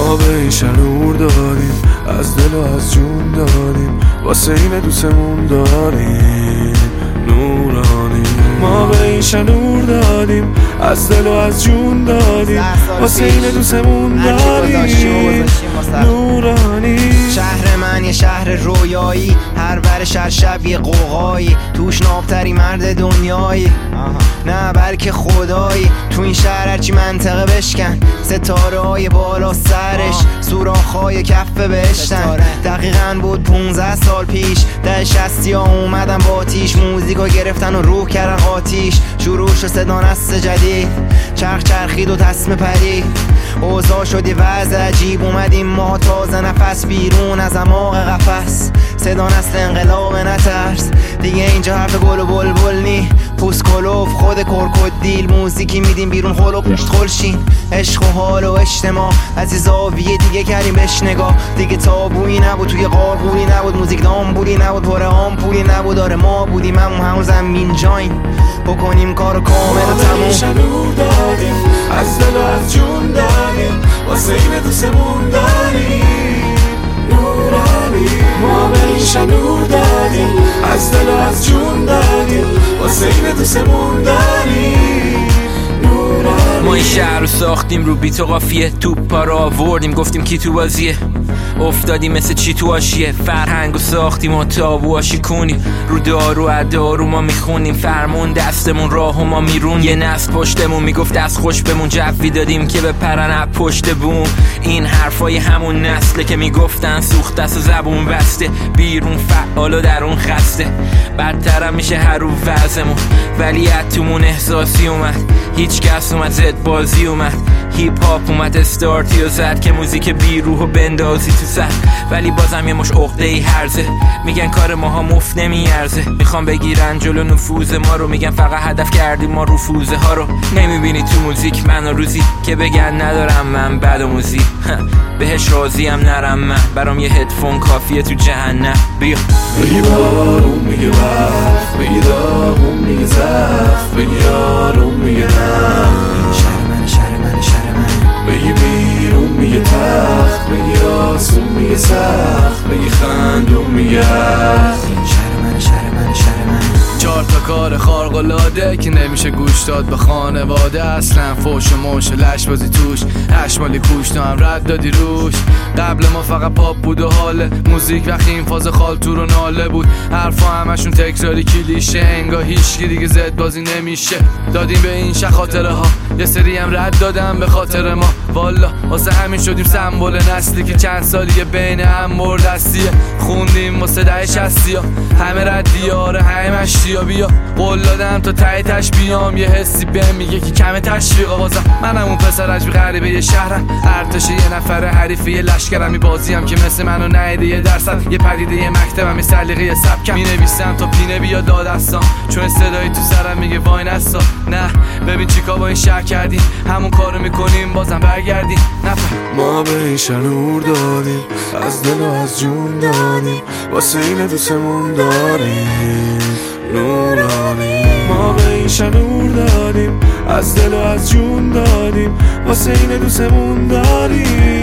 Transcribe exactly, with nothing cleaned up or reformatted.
ما به این شنور دادیم، از دل و از جون دادیم، واسه این دوستمون داریم نورانی. ما به این شنور دادیم، از دل و از جون دادیم، واسه این دوستمون داریم نورانی. شهر من یه شهر رویایی، هر ور شهر شب یه قوقایی، توش نابتری مرد دنیایی نه بلکه خدایی. تو این شهر هرچی منطقه بشکن، ستاره های بالا سرش سوراخ های کف بهشتن. دقیقاً بود پونزده سال پیش ده شستی ها اومدن با آتیش، موزیکو گرفتن و روح کردن آتیش. شروع شد صدا نسل جدید، چرخ چرخید و تسمه پرید، اوضاع شدی وضع عجیب. اومدیم ما تازه نفس بیرون از اعماق قفس، صدا نسل انقلاب نترس دیگه. اینجا حرف گل و بلبل نی، پوست کلوف خود کرکودیل، موزیکی میدیم بیرون خل و پوشت خلشین. عشق و حال و اجتماع از این زاویه دیگه کردیم بهش نگاه. دیگه تابویی نبود، توی قارقوری نبود، موزیک دامبولی نبود، پر آمپولی نبود. آره ما بودیم همون همون زمین جاین، بکنیم کارو کامل و تموم. شنور دادیم، از دل و از جون دادیم، واسه این دوستمون داریم نورانی. ما به این شنور دادیم، از دل و از جون دادیم، واسه این دوستمون داریم نورانی. ما این شهر رو ساختیم رو بیت و قافیه، توپا رو آوردیم گفتیم کی تو بازیه، افتادیم مثل چی تو آشیه. فرهنگ رو ساختیم و تابوها شکونیم، رو دارو ادارو ما میخونیم، فرمون دستمون راهو ما میرون. یه نسل پشتمون میگفت دست خوش بمون، جوی دادیم که به پرن پشت بوم. این حرفای همون نسله که میگفتن سوخت دست و زبون بسته، بیرون فعال و درون خسته. بدترم میشه هر رو وضعمون، ولی اتمون احساسی اومد، هیچ کس اومد زد بازی اومد. هیپ هاپ اومد استارتی و زد که موزیک بیروح و بندازی تو سر. ولی بازم یه مش عقده‌ای هرزه، میگن کار ماها مفت نمیارزه. میخوام بگیرن جلو نفوذ ما رو، میگن فقط هدف کردیم ما رفوزه ها رو. نمیبینی تو موزیک من و روزی که بگن ندارم من بد و موزی بهش راضیم نرم من، برام یه هدفون کافیه تو جهنم. بیا بگی بارون میگه وقت، بگی داغون میگه زخت، بگی آروم میگه نم. شهر من شهر من شهر من، بگی بیرون میگه تخت، بگی آسون میگه سخت، بگی خندون میگه شهر من شهر من شهر من. چهار تا کار خارق‌العاده که نمیشه گوش داد به خانواده. اصلا فوش و موش و لش بازی توش، هشمالی کوش تو هم رد دادی روش. قبل ما فقط پاپ بود و حاله موزیک، وقتی این فاز خالتور و ناله بود. حرفا همشون تکراری کلیشه، انگار هیچکی دیگه زد بازی نمیشه. دادیم به این شه خاطره ها، یه سری هم رد دادم به خاطر ما. والا واسه همین شدیم سمبل نسلی که چند سالیه بین هم مردستیه. خوندیم واسه ده شستی ها، همه ردی آره همه مشتی ها. بیا قول دادم تا ته تش بیام، یه حسی بهم میگه که کم تشویقا. بازم منم اون پسر عجب غریبه یه شهرم، ارتش یه نفر حریفی یه لشکرم. می بازیم که مثل منو نهیده یه درصد، یه پدیده یه مکتبم، یه سلیقه یه سبکم. می نویسم تا پینه بیا دادستان، چون صدایی تو سرم میگه وای نستا. نه ببین چیکار با این شهر کردیم، همون کارو میکنیم بازم برگردیم. نفر ما به این شنور دادیم، از دل و از جون دادیم، واسه این دوستمون داریم نورانی. ما به این شنور دادیم، از دل و از جون دادیم، واسه این دوستمون داریم